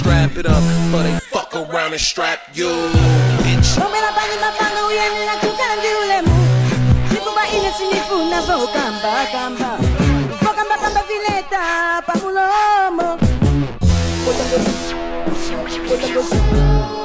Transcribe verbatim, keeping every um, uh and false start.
strap it up, but they fuck around and strap you, bitch. Sinifuna vokamba kamba vokamba kamba vileta pamulomo.